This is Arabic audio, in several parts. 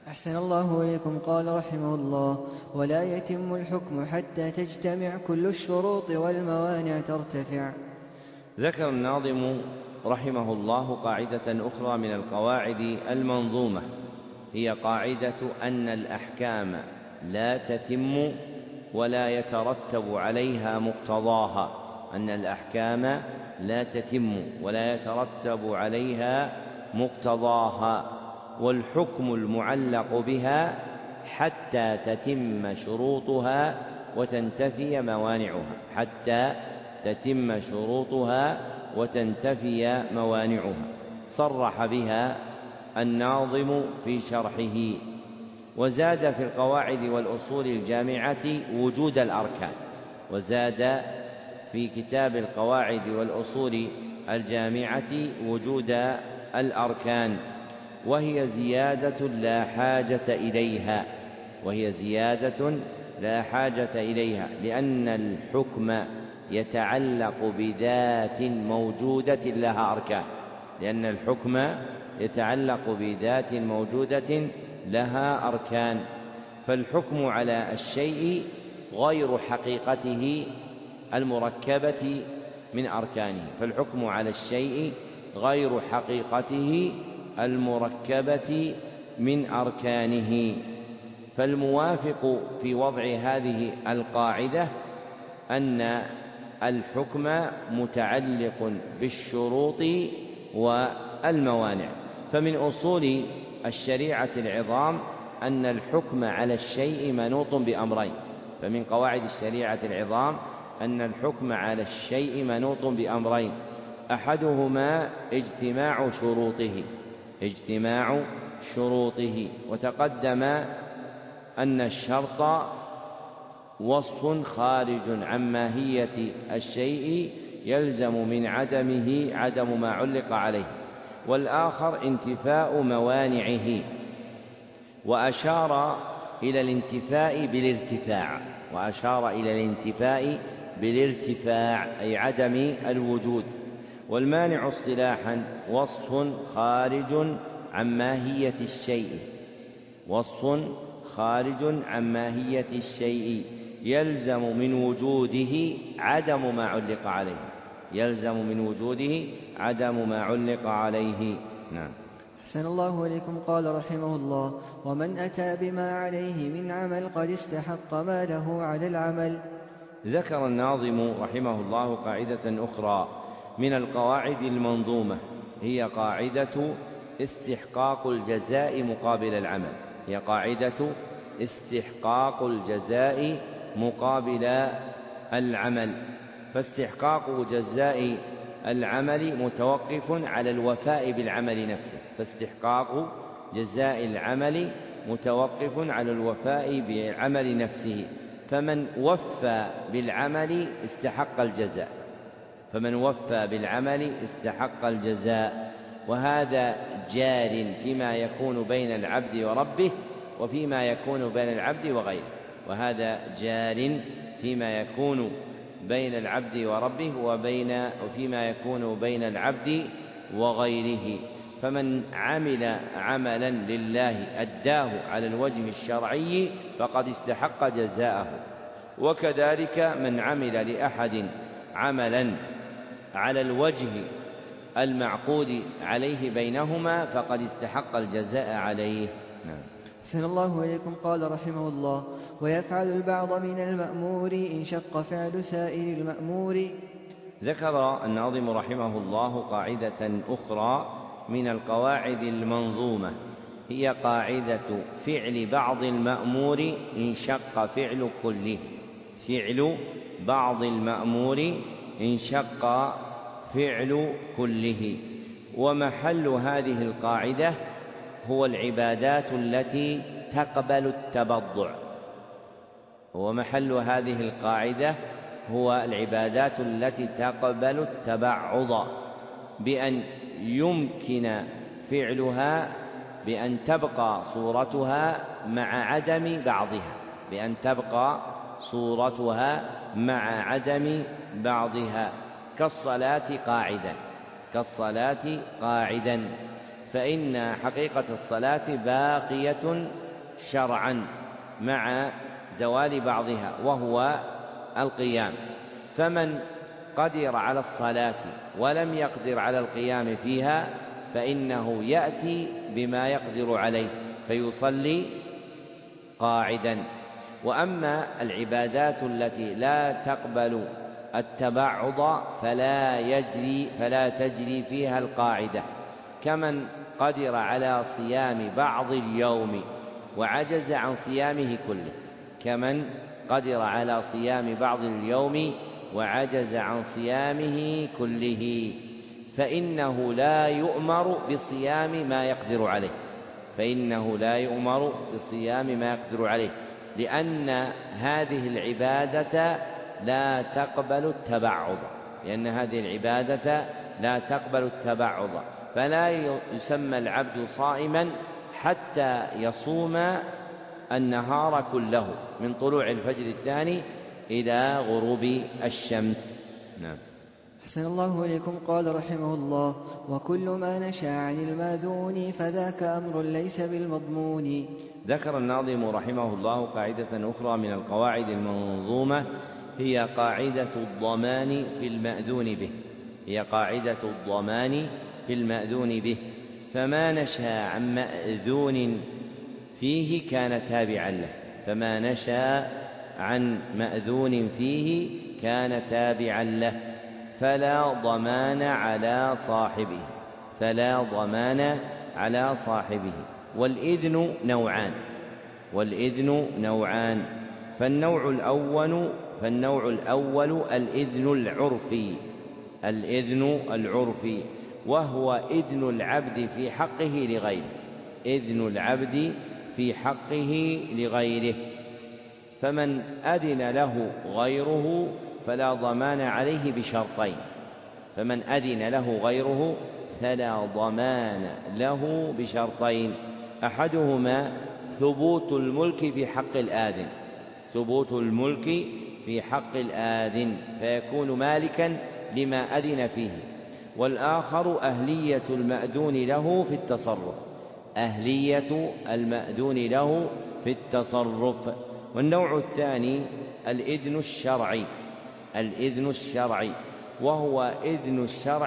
أحسن الله إليكم. قال رحمه الله: ولا يتم الحكم حتى تجتمع كل الشروط والموانع ترتفع. ذكر الناظم رحمه الله قاعدة أخرى من القواعد المنظومة، هي قاعدة أن الأحكام لا تتم ولا يترتب عليها مقتضاها، أن الأحكام لا تتم ولا يترتب عليها مقتضاها، والحكم المعلق بها حتى تتم شروطها وتنتفي موانعها، حتى تتم شروطها وتنتفي موانعها. صرح بها الناظم في شرحه. وزاد في القواعد والأصول الجامعة وجود الأركان، وزاد في كتاب القواعد والأصول الجامعة وجود الأركان، وهي زيادة لا حاجة إليها، وهي زيادة لا حاجة إليها، لأن الحكم يتعلق بذات موجودة لها أركان، لأن الحكم يتعلق بذات موجودة لها أركان. فالحكم على الشيء غير حقيقته المركبة من أركانه، فالحكم على الشيء غير حقيقته المركبة من أركانه. فالموافق في وضع هذه القاعدة أن الحكم متعلق بالشروط والموانع. فمن أصول الشريعة العظام أن الحكم على الشيء منوط بأمرين، فمن قواعد الشريعة العظام أن الحكم على الشيء منوط بأمرين: أحدهما اجتماع شروطه، وتقدم أن الشرط وصف خارج عن ماهية الشيء يلزم من عدمه عدم ما علق عليه، والآخر انتفاء موانعه، وأشار إلى الانتفاء بالارتفاع أي عدم الوجود. والمانع اصطلاحا وصف خارج عن ماهية الشيء يلزم من وجوده عدم ما علق عليه. نعم. أحسن الله إليكم. قال رحمه الله: ومن أتى بما عليه من عمل قد استحق ما له على العمل. ذكر الناظم رحمه الله قاعدة أخرى من القواعد المنظومة، هي قاعدة استحقاق الجزاء مقابل العمل. فاستحقاق جزاء العمل متوقف على الوفاء بعمل نفسه، فمن وفى بالعمل استحق الجزاء. وهذا جار فيما يكون بين العبد وربه وفيما يكون بين العبد وغيره. فمن عمل عملا لله أداه على الوجه الشرعي فقد استحق جزاءه، وكذلك من عمل لأحد عملا على الوجه المعقود عليه بينهما فقد استحق الجزاء عليه. نعم. أحسن الله إليكم. قال رحمه الله: ويفعل البعض من المأمور إن شق فعل سائر المأمور. ذكر الناظم رحمه الله قاعدة أخرى من القواعد المنظومة، هي قاعدة فعل بعض المأمور إن شق فعل كله. ومحل هذه القاعدة هو العبادات التي تقبل التبعض، بأن يمكن فعلها بأن تبقى صورتها مع عدم بعضها كالصلاة قاعدا. فإن حقيقة الصلاة باقية شرعا مع زوال بعضها وهو القيام. فمن قدر على الصلاة ولم يقدر على القيام فيها فإنه يأتي بما يقدر عليه فيصلي قاعدا. وأما العبادات التي لا تقبل التبعض فلا تجري فيها القاعدة، كمن قدر على صيام بعض اليوم وعجز عن صيامه كله، كمن قدر على صيام بعض اليوم وعجز عن صيامه كله، فإنه لا يؤمر بصيام ما يقدر عليه، فإنه لا يؤمر بصيام ما يقدر عليه، لأن هذه العبادة لا تقبل التبعض، لأن هذه العبادة لا تقبل التبعض، فلا يسمى العبد صائما حتى يصوم النهار كله من طلوع الفجر الثاني إلى غروب الشمس. نعم. أحسن الله إليكم. قال رحمه الله: وكل ما نشأ عن الماذون فذاك أمر ليس بالمضمون. ذكر الناظم رحمه الله قاعدة أخرى من القواعد المنظومة، هي قاعدة الضمان في المأذون به، هي قاعدة الضمان في المأذون به، فما نشأ عن مأذون فيه كان تابعا له، فما نشأ عن مأذون فيه كان تابعا له، فلا ضمان على صاحبه، فلا ضمان على صاحبه. والإذن نوعان، فالنوع الأول الإذن العرفي، وهو إذن العبد في حقه لغيره، إذن العبد في حقه لغيره، فمن أذن له غيره فلا ضمان عليه بشرطين، فمن أذن له غيره فلا ضمان له بشرطين، أحدهما ثبوت الملك في حق الآذن، ثبوت الملك في حق الآذن فيكون مالكا لما أذن فيه، والآخر أهلية المأذون له في التصرف، أهلية المأذون له في التصرف. والنوع الثاني الإذن الشرعي، وهو إذن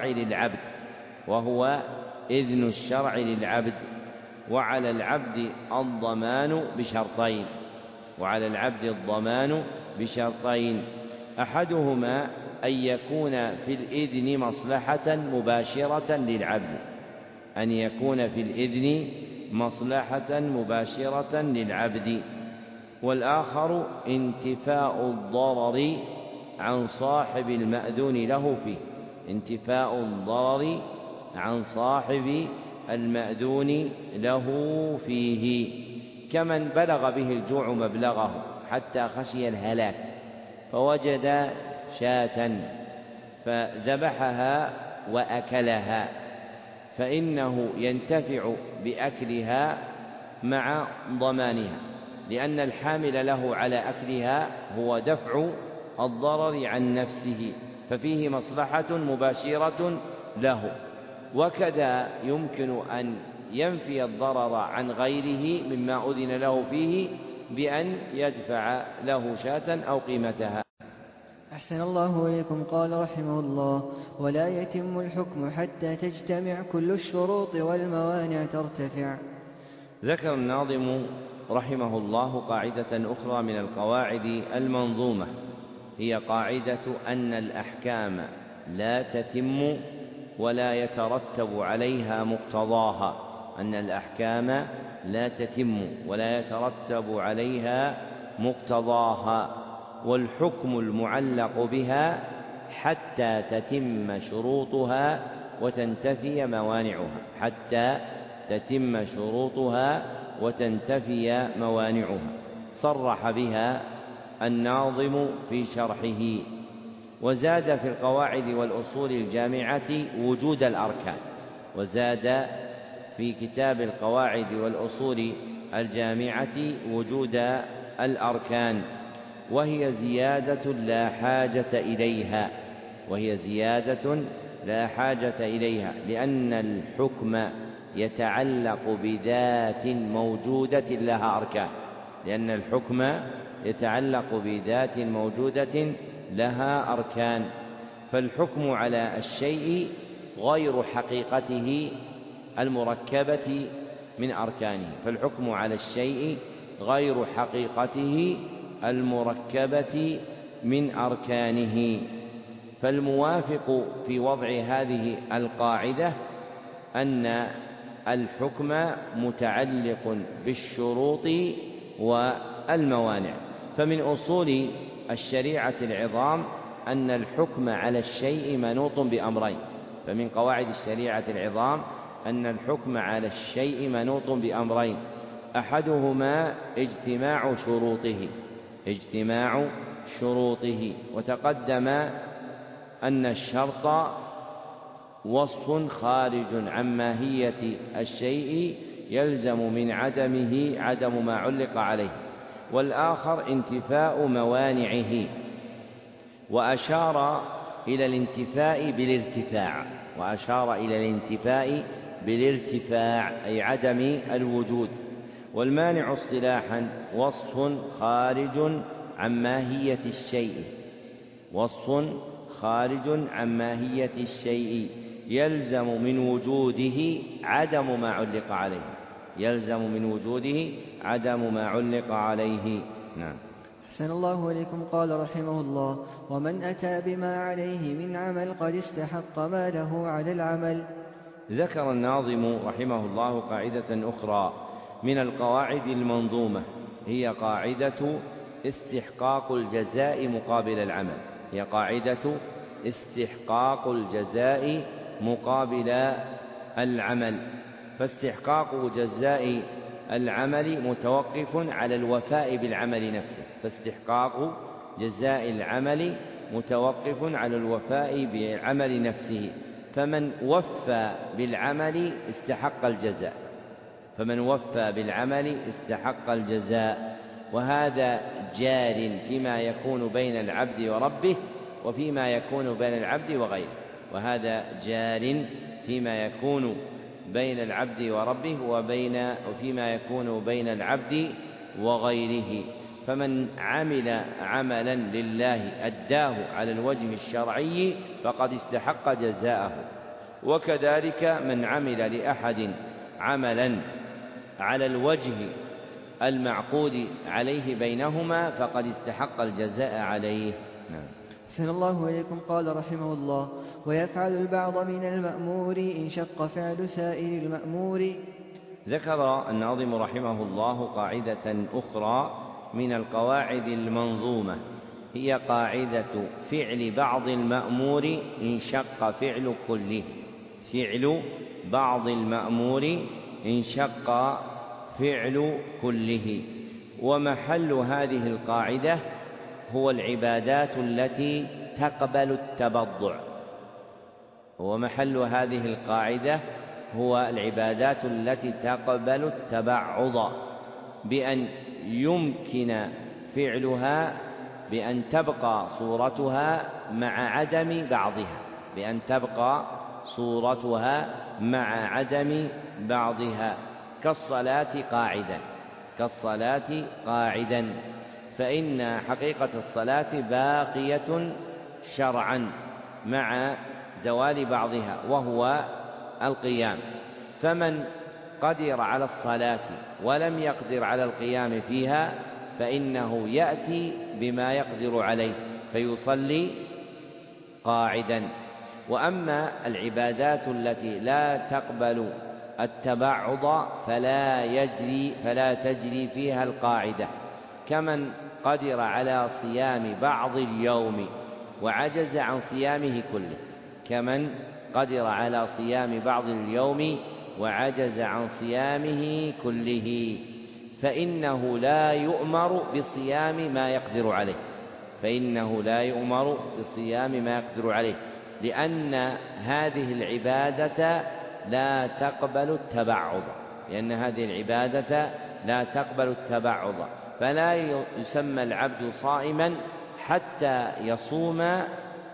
الشرع للعبد، وعلى العبد الضمان بشرطين، أحدهما أن يكون في الإذن مصلحة مباشرة للعبد، والآخر انتفاء الضرر عن صاحب المأذون له فيه، انتفاء الضرر عن صاحب المأذون له فيه، كمن بلغ به الجوع مبلغه حتى خشي الهلاك فوجد شاة فذبحها وأكلها، فإنه ينتفع بأكلها مع ضمانها، لأن الحامل له على أكلها هو دفع الضرر عن نفسه، ففيه مصلحة مباشرة له. وكذا يمكن أن ينفي الضرر عن غيره مما أذن له فيه بأن يدفع له شاة أو قيمتها. أحسن الله إليكم. قال رحمه الله: ولا يتم الحكم حتى تجتمع كل الشروط والموانع ترتفع. ذكر الناظم رحمه الله قاعدة أخرى من القواعد المنظومة، هي قاعدة أن الأحكام لا تتم ولا يترتب عليها مقتضاها، أن الأحكام لا تتم ولا يترتب عليها مقتضاها، والحكم المعلق بها حتى تتم شروطها وتنتفي موانعها، حتى تتم شروطها وتنتفي موانعها. صرح بها الناظم في شرحه، وزاد في القواعد والأصول الجامعة وجود الأركان، وزاد في كتاب القواعد والأصول الجامعة وجود الأركان، وهي زيادة لا حاجة إليها، لأن الحكم يتعلق بذات موجودة لها أركان، لأن الحكم يتعلق بذات موجودة لها أركان، فالحكم على الشيء غير حقيقته المركبة من أركانه، فالحكم على الشيء غير حقيقته المركبة من أركانه. فالموافق في وضع هذه القاعدة أن الحكم متعلق بالشروط والموانع. فمن أصول الشريعة العظام أن الحكم على الشيء منوط بأمرين، فمن قواعد الشريعة العظام أن الحكم على الشيء منوط بأمرين، أحدهما اجتماع شروطه، وتقدم أن الشرط وصف خارج عن ماهية الشيء يلزم من عدمه عدم ما علق عليه، والآخر انتفاء موانعه، وأشار إلى الانتفاء بالارتفاع أي عدم الوجود. والمانع اصطلاحا وصف خارج عن ماهية الشيء يلزم من وجوده عدم ما علق عليه. نعم. أحسن الله إليكم. قال رحمه الله: ومن أتى بما عليه من عمل قد استحق ما له على العمل. ذكر الناظم رحمه الله قاعدة أخرى من القواعد المنظومة، هي قاعدة استحقاق الجزاء مقابل العمل. فاستحقاق جزاء العمل متوقف على الوفاء بالعمل نفسه، فمن وفى بالعمل استحق الجزاء، وهذا جار فيما يكون بين العبد وربه وفيما يكون بين العبد وغيره. فمن عمل عملا لله أداه على الوجه الشرعي فقد استحق جزاءه، وكذلك من عمل لأحد عملا على الوجه المعقود عليه بينهما فقد استحق الجزاء عليه. نعم. أحسن الله إليكم. قال رحمه الله: ويفعل البعض من المأمور إن شق فعل سائر المأمور. ذكر الناظم رحمه الله قاعدة أخرى من القواعد المنظومة، هي قاعدة فعل بعض المأمور إن شق فعل كله. ومحل هذه القاعدة هو العبادات التي تقبل التبعض، بأن يمكن فعلها بأن تبقى صورتها مع عدم بعضها كالصلاة قاعدا، فإن حقيقة الصلاة باقية شرعا مع زوال بعضها وهو القيام. فمن قدر على الصلاة ولم يقدر على القيام فيها فإنه يأتي بما يقدر عليه فيصلي قاعدا. وأما العبادات التي لا تقبل التبعض فلا تجري فيها القاعدة، كمن قدر على صيام بعض اليوم وعجز عن صيامه كله فإنه لا يؤمر بصيام ما يقدر عليه، لأن هذه العبادة لا تقبل التبعض، فلا يسمى العبد صائما حتى يصوم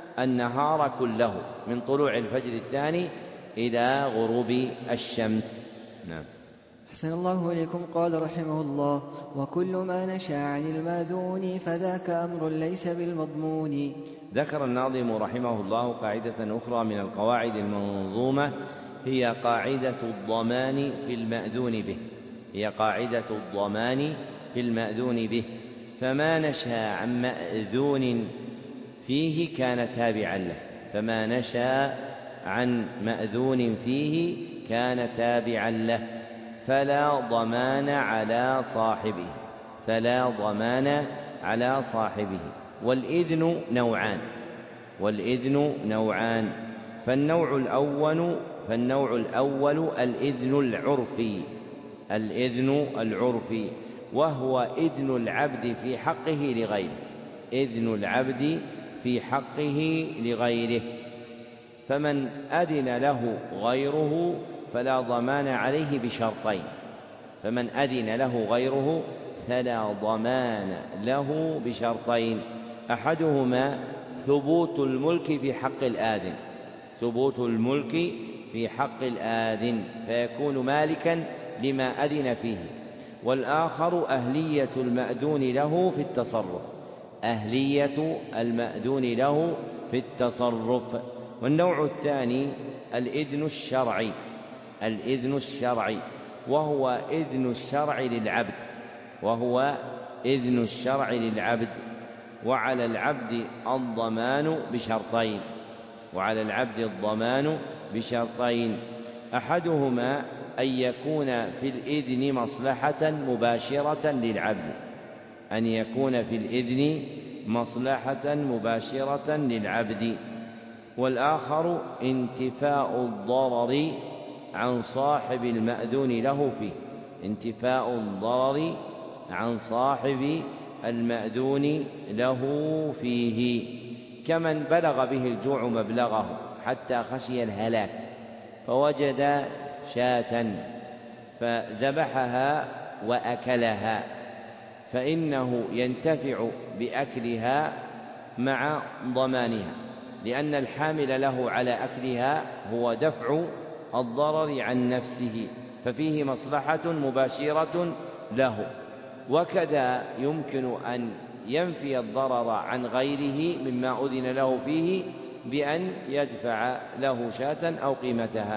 النهار كله من طلوع الفجر الثاني إلى غروب الشمس. نعم. أحسن الله إليكم. قال رحمه الله: وكل ما نشأ عن الماذون فذاك أمر ليس بالمضمون. ذكر الناظم رحمه الله قاعدة أخرى من القواعد المنظومة، هي قاعدة الضمان في المأذون به، هي قاعدة الضمان في المأذون به. فما نشأ عن مأذون فيه كان تابعا له، فما نشأ عن مأذون فيه كان تابعا له، فلا ضمان على صاحبه، فلا ضمان على صاحبه. والإذن نوعان، والإذن نوعان. فالنوع الأول الإذن العرفي، الإذن العرفي، وهو إذن العبد في حقه لغيره، إذن العبد في حقه لغيره. فمن أذن له غيره فلا ضمان عليه بشرطين، فمن أذن له غيره فلا ضمان له بشرطين: أحدهما ثبوت الملك في حق الآذن، ثبوت الملك في حق الآذن فيكون مالكا لما أذن فيه، والآخر أهلية المأذون له في التصرف، أهلية المأذون له في التصرف. والنوع الثاني الإذن الشرعي، الإذن الشرعي، وهو إذن الشرع للعبد، وهو إذن الشرع للعبد. وعلى العبد الضمان بشرطين، وعلى العبد الضمان بشرطين: أحدهما أن يكون في الإذن مصلحة مباشرة للعبد، أن يكون في الإذن مصلحة مباشرة للعبد. والآخر انتفاء الضرر عن صاحب المأذون له فيه، انتفاء الضرر عن صاحب المأذون له فيه، كمن بلغ به الجوع مبلغه حتى خشي الهلاك فوجد شاة فذبحها وأكلها، فإنه ينتفع بأكلها مع ضمانها، لأن الحامل له على أكلها هو دفع الضرر عن نفسه، ففيه مصلحة مباشرة له. وكذا يمكن أن ينفي الضرر عن غيره مما أذن له فيه بأن يدفع له شاة أو قيمتها.